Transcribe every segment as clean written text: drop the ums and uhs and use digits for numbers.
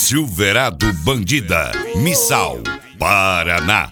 Silverado Bandida, Missal, Paraná.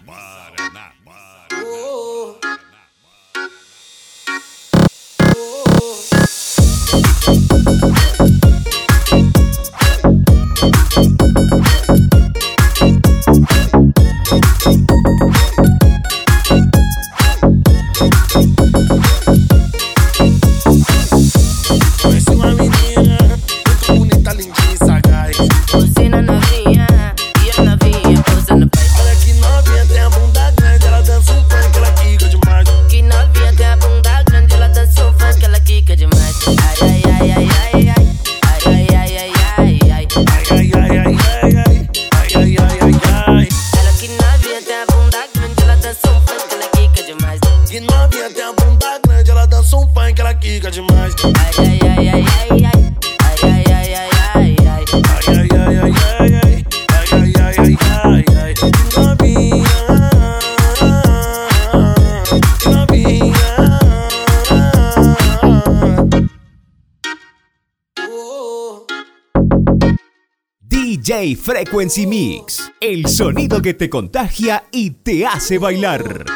DJ Frequency Mix, el sonido que te contagia y te hace bailar.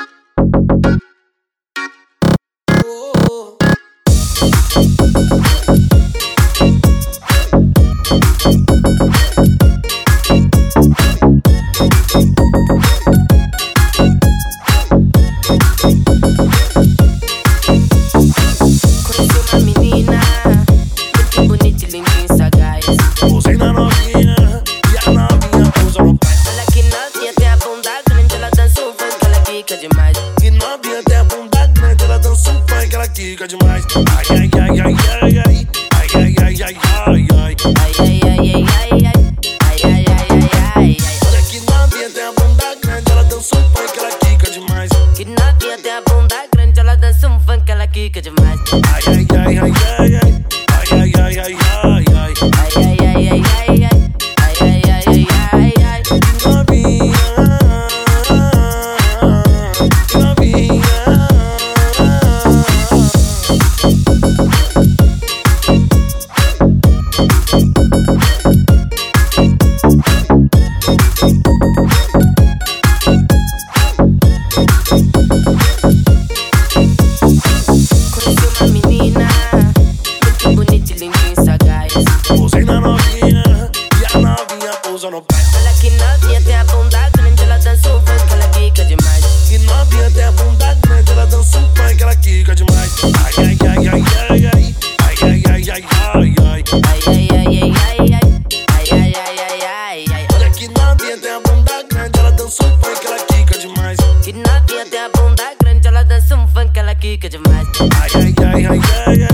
Que novinha tem a bunda grande, ela dança um funk, ela quica demais. Ai, ai, ai, ai, ai, ai.